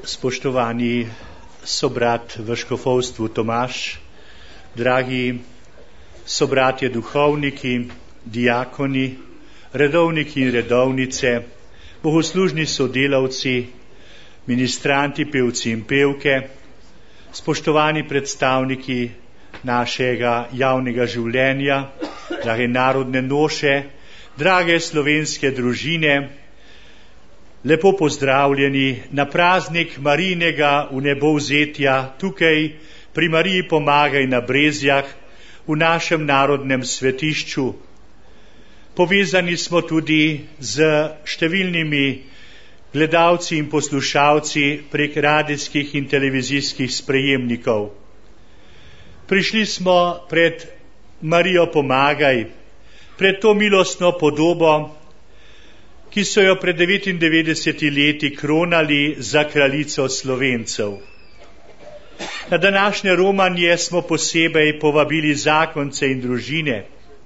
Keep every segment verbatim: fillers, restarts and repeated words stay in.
Spoštovani sobrat v škofovstvu Tomaž, dragi sobratje duhovniki, diakoni, redovniki in redovnice, bogoslužni sodelavci, ministranti, pevci in pevke, spoštovani predstavniki našega javnega življenja, drage narodne noše, drage slovenske družine, lepo pozdravljeni na praznik Marijinega vnebovzetja tukaj pri Mariji Pomagaj na Brezjah v našem narodnem svetišču. Povezani smo tudi z številnimi gledalci in poslušalci prek radijskih in televizijskih sprejemnikov. Prišli smo pred Marijo Pomagaj, pred to milostno podobo, ki so jo pred devetindevetdesetimi leti kronali za kraljico Slovencev. Na današnje romanje smo posebej povabili zakonce in družine.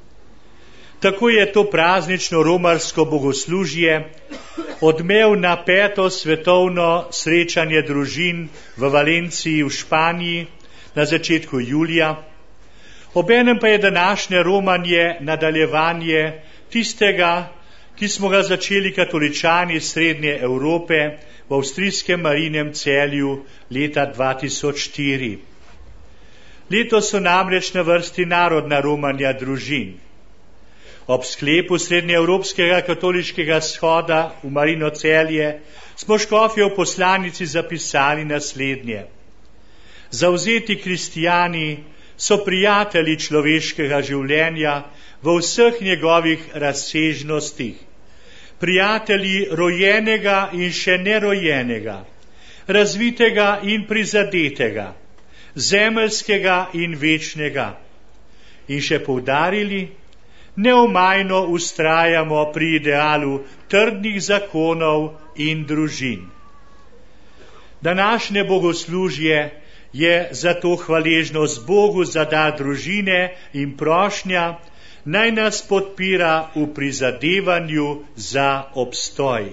Tako je to praznično romarsko bogoslužje odmev na peto svetovno srečanje družin v Valenciji v Španiji na začetku julija. Obenem pa je današnje romanje nadaljevanje tistega, ki smo ga začeli katoličani Srednje Evrope v avstrijskem Marijinem Celju leta dva tisoč štiri. Letos so namreč na vrsti narodna romanja družin. Ob sklepu srednjeevropskega katoliškega shoda v Marijino Celje smo škofje v poslanici zapisali naslednje. Zavzeti kristijani so prijatelji človeškega življenja v vseh njegovih razsežnostih, prijatelji rojenega in še nerojenega, razvitega in prizadetega, zemeljskega in večnega. In še poudarili, neomajno vztrajamo pri idealu trdnih zakonov in družin. Današnje bogoslužje je zato hvaležnost Bogu za dar družine in prošnja, naj nas podpira v prizadevanju za obstoj.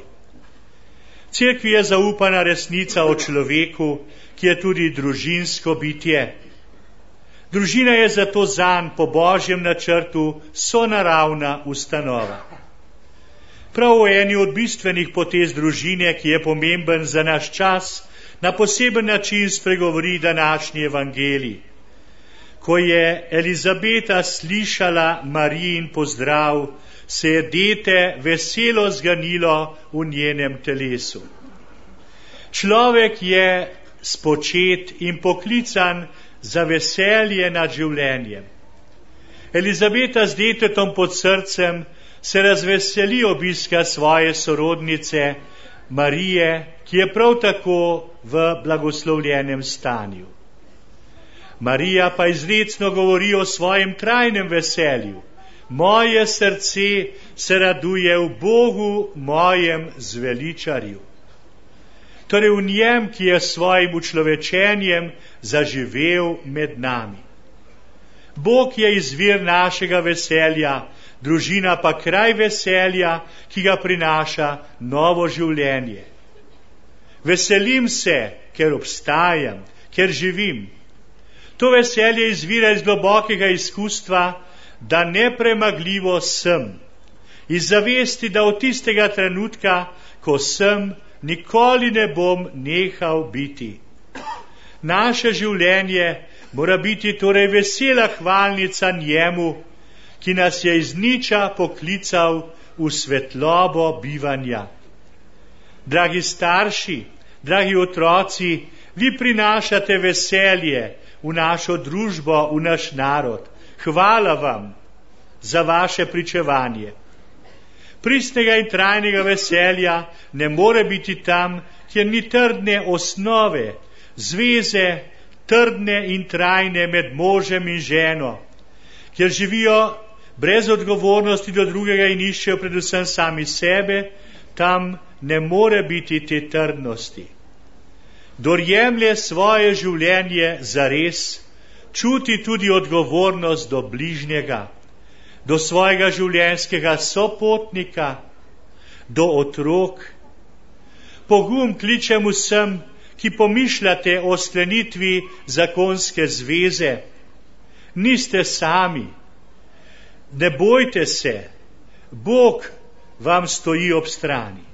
Cerkvi je zaupana resnica o človeku, ki je tudi družinsko bitje. Družina je zato zanj po Božjem načrtu sonaravna ustanova. Prav v eni od bistvenih potez družine, ki je pomemben za naš čas, na poseben način spregovori današnji evangelij. Ko je Elizabeta slišala Marijin pozdrav, se je dete veselo zganilo v njenem telesu. Človek je spočet in poklican za veselje nad življenjem. Elizabeta z detetom pod srcem se razveseli obiska svoje sorodnice Marije, ki je prav tako v blagoslovljenem stanju. Marija pa izrecno govori o svojem trajnem veselju. Moje srce se raduje v Bogu, mojem zveličarju. Torej v njem, ki je s svojim učlovečenjem zaživel med nami. Bog je izvir našega veselja, družina pa kraj veselja, ki ga prinaša novo življenje. Veselim se, ker obstajam, ker živim. To veselje izvira iz globokega izkustva, da nepremagljivo sem, iz zavesti, da od tistega trenutka, ko sem, nikoli ne bom nehal biti. Naše življenje mora biti torej vesela hvalnica njemu, ki nas je iz niča poklical v svetlobo bivanja. Dragi starši, dragi otroci, vi prinašate veselje v našo družbo, v naš narod. Hvala vam za vaše pričevanje. Pristnega in trajnega veselja ne more biti tam, kjer ni trdne osnove, zveze, trdne in trajne med možem in ženo, kjer živijo brez odgovornosti do drugega in iščejo predvsem sami sebe, tam ne more biti te trdnosti. Kdor jemlje svoje življenje zares, čuti tudi odgovornost do bližnjega, do svojega življenjskega sopotnika, do otrok. Pogum kličem vsem, ki pomišljate o sklenitvi zakonske zveze, niste sami. Ne bojte se, Bog vam stoji ob strani.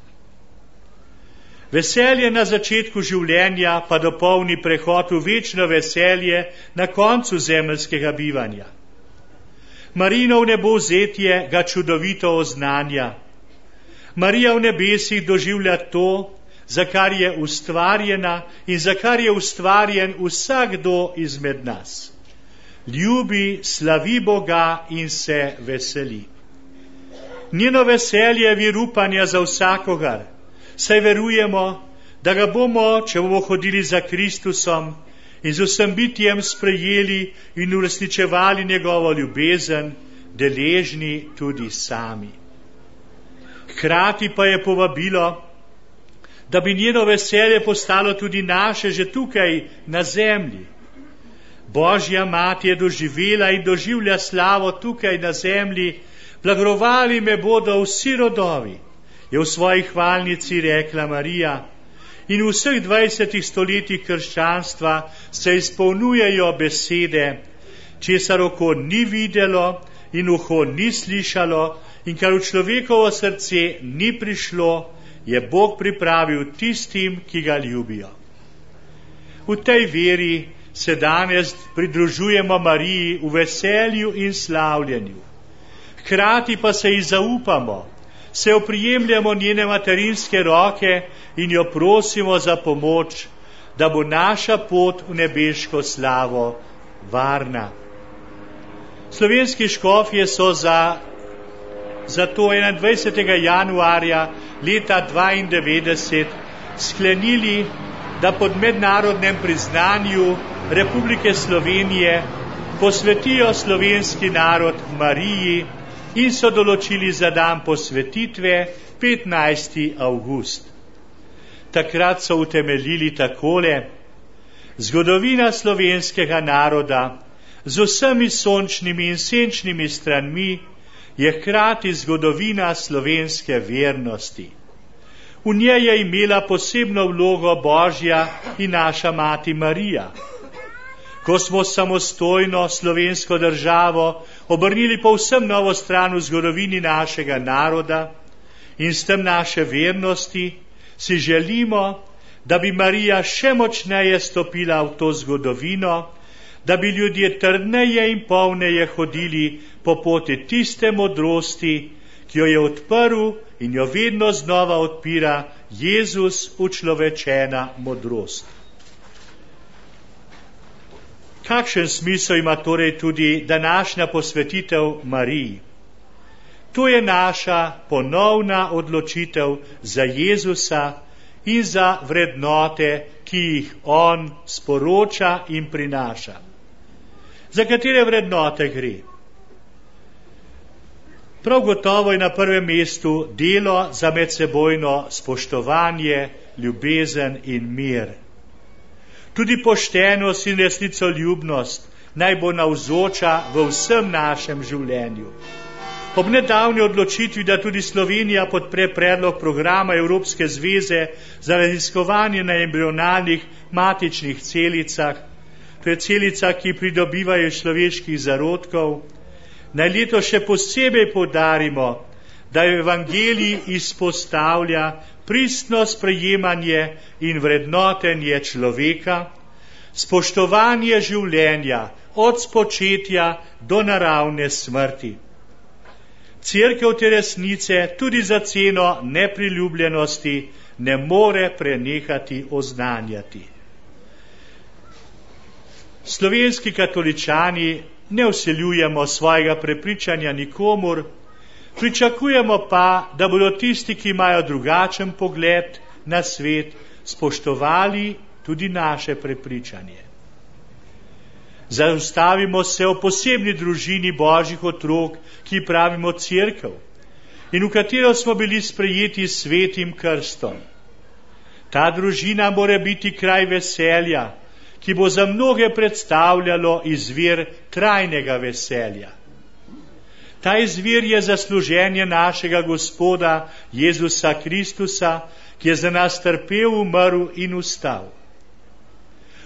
Veselje na začetku življenja pa dopolni prehod v večno veselje na koncu zemeljskega bivanja. Marijino v nebovzetje ga čudovito oznanja. Marija v nebesih doživlja to, za kar je ustvarjena in za kar je ustvarjen vsakdo izmed nas. Ljubi, slavi Boga in se veseli. Njeno veselje je vir upanja za vsakogar, saj verujemo, da ga bomo, če bomo hodili za Kristusom in z vsem bitjem sprejeli in uresničevali njegovo ljubezen, deležni tudi sami. Hkrati pa je povabilo, da bi njeno veselje postalo tudi naše že tukaj na zemlji. Božja mati je doživela in doživlja slavo tukaj na zemlji, blagrovali me bodo vsi rodovi, je v svoji hvalnici rekla Marija, in v vseh dvajsetih stoletjih krščanstva se izpolnjujejo besede, česar oko ni videlo in uho ni slišalo in kar v človekovo srce ni prišlo, je Bog pripravil tistim, ki ga ljubijo. V tej veri se danes pridružujemo Mariji v veselju in slavljenju. Hkrati pa se ji zaupamo, se oprijemljamo njene materinske roke in jo prosimo za pomoč, da bo naša pot v nebeško slavo varna. Slovenski škofje so za Zato enaindvajsetega januarja leta dvaindevetdeset sklenili, da pod mednarodnem priznanju Republike Slovenije posvetijo slovenski narod Mariji in so določili za dan posvetitve petnajsti avgust. Takrat so utemeljili takole: zgodovina slovenskega naroda z vsemi sončnimi in senčnimi stranmi je hkrati zgodovina slovenske vernosti. V njej je imela posebno vlogo Božja in naša mati Marija. Ko smo samostojno slovensko državo obrnili povsem novo stran v zgodovini našega naroda in s tem naše vernosti, si želimo, da bi Marija še močneje stopila v to zgodovino, da bi ljudje trdneje in polneje hodili po poti tiste modrosti, ki jo je odprl in jo vedno znova odpira Jezus, učlovečena modrost. Kakšen smisel ima torej tudi današnja posvetitev Mariji? To je naša ponovna odločitev za Jezusa in za vrednote, ki jih On sporoča in prinaša. Za katere vrednote gre? Prav gotovo je na prvem mestu delo za medsebojno spoštovanje, ljubezen in mir. Tudi poštenost in resnicoljubnost naj bo navzoča v vsem našem življenju. Ob nedavni odločitvi, da tudi Slovenija podpre predlog programa Evropske zveze za raziskovanje na embrionalnih matičnih celicah, to je celica, ki pridobivajo iz človeških zarodkov, naj letos še posebej poudarimo, da je Evangelij izpostavlja pristno sprejemanje in vrednotenje človeka, spoštovanje življenja od spočetja do naravne smrti. Cerkev te resnice tudi za ceno nepriljubljenosti ne more prenehati oznanjati. Slovenski katoličani ne vseljujemo svojega prepričanja nikomur, pričakujemo pa, da bodo tisti, ki imajo drugačen pogled na svet, spoštovali tudi naše prepričanje. Zaustavimo se o posebni družini Božjih otrok, ki pravimo Cerkev, in v katero smo bili sprejeti s svetim krstom. Ta družina mora biti kraj veselja, ki bo za mnoge predstavljalo izvir trajnega veselja. Ta izvir je zasluženje našega Gospoda Jezusa Kristusa, ki je za nas trpel, umrl in vstal.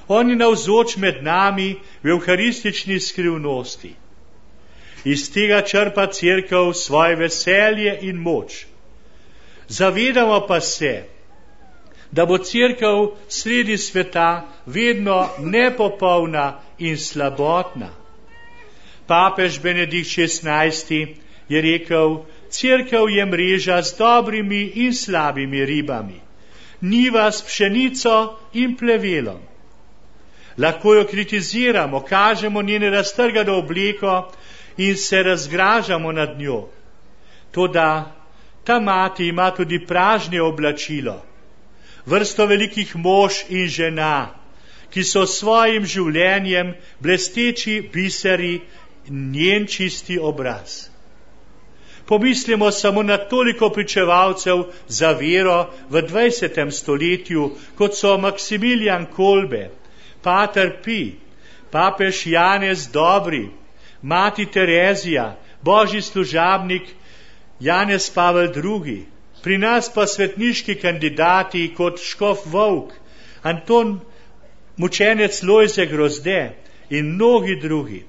On je navzoč med nami v evharistični skrivnosti. Iz tega črpa cerkev svoje veselje in moč. Zavedamo pa se, da bo cerkev sredi sveta vedno nepopolna in slabotna. Papež Benedikt šestnajsti je rekel, cerkev je mreža z dobrimi in slabimi ribami, njiva s pšenico in plevelom. Lahko jo kritiziramo, kažemo njene raztrgano obleko in se razgražamo nad njo. Toda ta mati ima tudi pražnje oblačilo, vrsto velikih mož in žena, ki so svojim življenjem blesteči biseri in njen čisti obraz. Pomislimo samo na toliko pričevalcev za vero v dvajsetem stoletju, kot so Maksimilijan Kolbe, Pater Pi, papež Janez Dobri, mati Terezija, božji služabnik Janez Pavel drugi, pri nas pa svetniški kandidati kot škof Volk, Anton mučenec Lojze Grozde in mnogi drugi.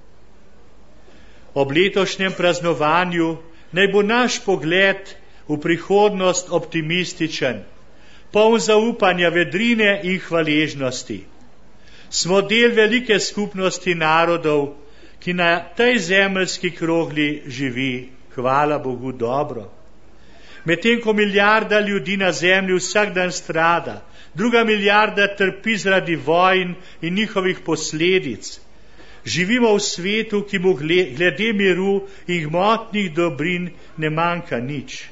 Ob letošnjem praznovanju naj bo naš pogled v prihodnost optimističen, poln zaupanja, vedrine in hvaležnosti. Smo del velike skupnosti narodov, ki na tej zemeljski krogli živi, hvala Bogu, dobro. Medtem ko milijarda ljudi na zemlji vsak dan strada, druga milijarda trpi zaradi vojn in njihovih posledic, živimo v svetu, ki mu glede miru in gmotnih dobrin ne manjka nič.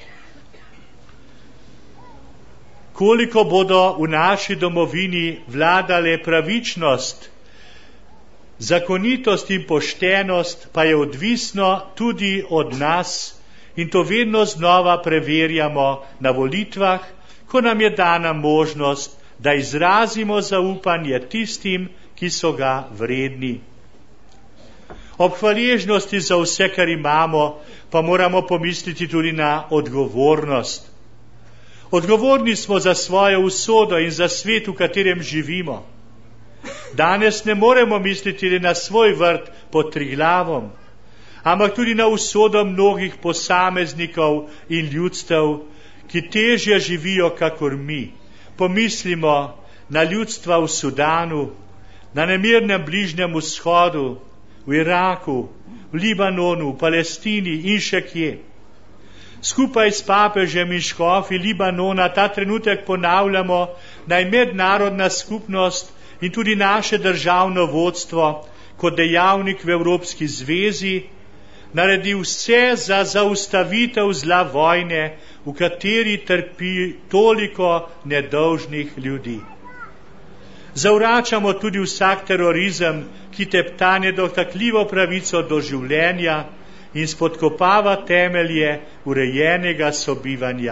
Koliko bodo v naši domovini vladale pravičnost, zakonitost in poštenost, pa je odvisno tudi od nas in to vedno znova preverjamo na volitvah, ko nam je dana možnost, da izrazimo zaupanje tistim, ki so ga vredni. Ob hvaležnosti za vse, kar imamo, pa moramo pomisliti tudi na odgovornost. Odgovorni smo za svojo usodo in za svet, v katerem živimo. Danes ne moremo misliti le na svoj vrt pod Triglavom, ampak tudi na usodo mnogih posameznikov in ljudstev, ki težje živijo kakor mi. Pomislimo na ljudstva v Sudanu, na nemirnem Bližnjem vzhodu, v Iraku, v Libanonu, v Palestini in še kje. Skupaj s papežem in škofi Libanona ta trenutek ponavljamo, naj mednarodna skupnost in tudi naše državno vodstvo kot dejavnik v Evropski zvezi naredi vse za zaustavitev zla vojne, v kateri trpi toliko nedolžnih ljudi. Zavračamo tudi vsak terorizem, ki tepta nedotakljivo pravico do življenja in spodkopava temelje urejenega sobivanja.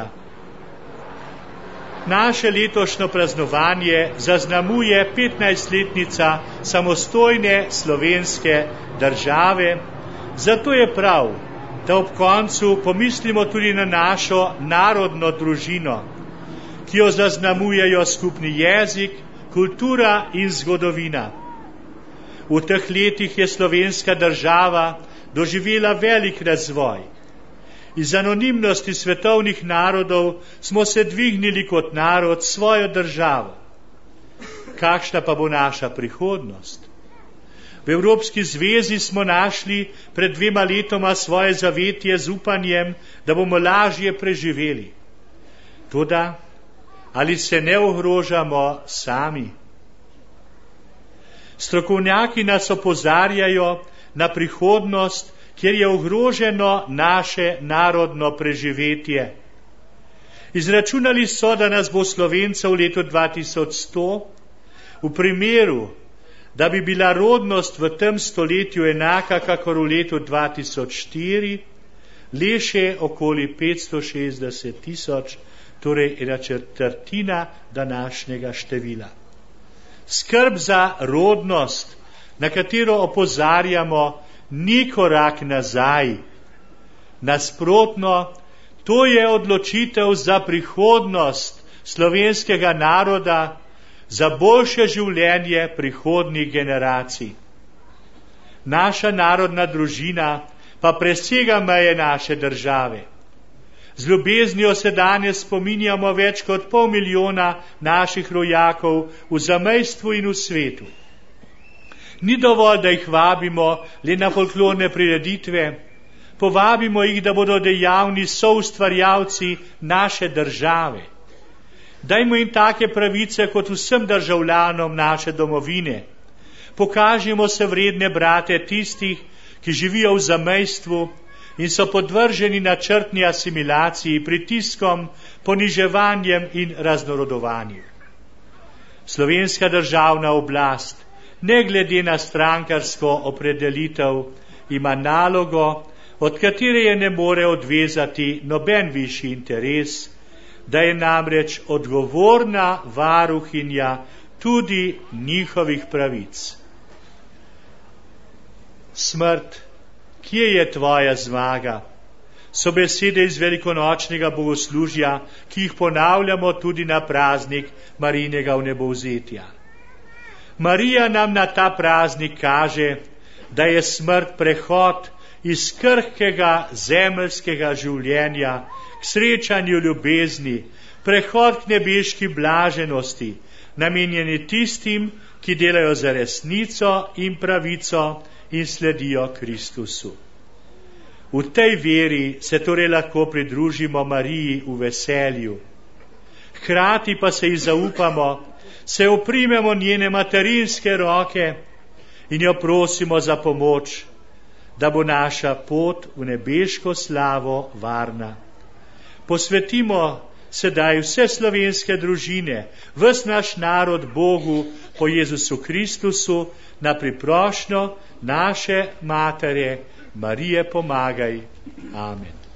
Naše letošnjo praznovanje zaznamuje petnajstletnica samostojne slovenske države, zato je prav, da ob koncu pomislimo tudi na našo narodno družino, ki jo zaznamujejo skupni jezik, kultura in zgodovina. V teh letih je slovenska država doživela velik razvoj. Iz anonimnosti svetovnih narodov smo se dvignili kot narod svojo državo. Kakšna pa bo naša prihodnost? V Evropski zvezi smo našli pred dvema letoma svoje zavetje z upanjem, da bomo lažje preživeli. Toda, ali se ne ogrožamo sami? Strokovnjaki nas opozarjajo na prihodnost, kjer je ogroženo naše narodno preživetje. Izračunali so, da nas bo Slovencev v letu dva tisoč sto, v primeru, da bi bila rodnost v tem stoletju enaka kakor v letu dva tisoč štiri, le še okoli petsto šestdeset tisoč, torej ena četrtina današnjega števila. Skrb za rodnost, na katero opozarjamo, ni korak nazaj. Nasprotno, to je odločitev za prihodnost slovenskega naroda, za boljše življenje prihodnjih generacij. Naša narodna družina pa presega meje naše države. Z ljubeznijo se danes spominjamo več kot pol milijona naših rojakov v zamejstvu in v svetu. Ni dovolj, da jih vabimo le na folklorne prireditve, povabimo jih, da bodo dejavni soustvarjalci naše države. Dajmo jim take pravice kot vsem državljanom naše domovine. Pokažimo se vredne brate tistih, ki živijo v zamejstvu in so podvrženi načrtni asimilaciji, pritiskom, poniževanjem in raznorodovanju. Slovenska državna oblast, ne glede na strankarsko opredelitev, ima nalogo, od katere je ne more odvezati noben višji interes, da je namreč odgovorna varuhinja tudi njihovih pravic. Smrt, kje je tvoja zmaga? So besede iz velikonočnega bogoslužja, ki jih ponavljamo tudi na praznik Marijinega vnebovzetja. Marija nam na ta praznik kaže, da je smrt prehod iz krhkega zemeljskega življenja k srečanju ljubezni, prehod k nebeški blaženosti, namenjeni tistim, ki delajo za resnico in pravico in sledijo Kristusu. V tej veri se torej lahko pridružimo Mariji v veselju. Hkrati pa se ji zaupamo, se oprimemo njene materinske roke in jo prosimo za pomoč, da bo naša pot v nebeško slavo varna. Posvetimo sedaj vse slovenske družine, ves naš narod Bogu po Jezusu Kristusu, na priprošnjo naše Matere Marije pomagaj. Amen.